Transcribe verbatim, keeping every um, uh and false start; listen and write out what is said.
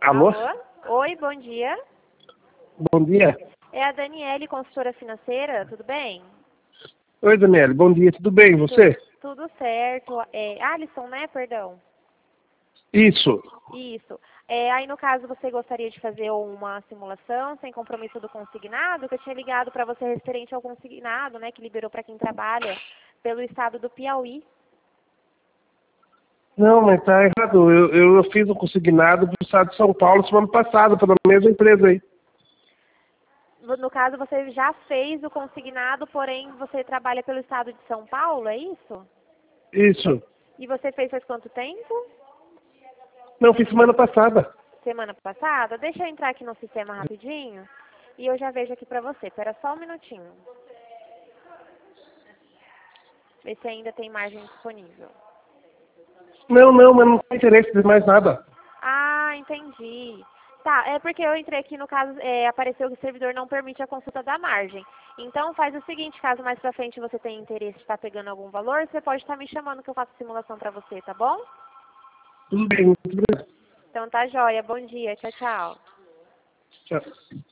Alô? Alô? Oi, bom dia. Bom dia. É a Daniele, consultora financeira, tudo bem? Oi, Daniela. Bom dia. Tudo bem? E você? Tu- tudo certo. É, Alisson, né? Perdão. Isso. Isso. É, aí, no caso, você gostaria de fazer uma simulação sem compromisso do consignado? Que eu tinha ligado para você referente ao consignado, né? Que liberou para quem trabalha pelo estado do Piauí. Não, mas tá errado. Eu, eu fiz um consignado pro estado de São Paulo semana passada, pela mesma empresa aí. No caso, você já fez o consignado, porém você trabalha pelo estado de São Paulo, é isso? Isso. E você fez faz quanto tempo? Não, fiz semana passada. Semana passada? Deixa eu entrar aqui no sistema rapidinho e eu já vejo aqui pra você. Espera só um minutinho. Ver se ainda tem margem disponível. Não, não, mas não tem interesse de mais nada. Ah, entendi. Tá, é porque eu entrei aqui no caso, é, apareceu que o servidor não permite a consulta da margem. Então faz o seguinte, caso mais pra frente você tenha interesse de estar pegando algum valor, você pode estar me chamando que eu faço simulação pra você, tá bom? Tudo bem, muito obrigado. Então tá joia, bom dia, tchau, tchau. Tchau.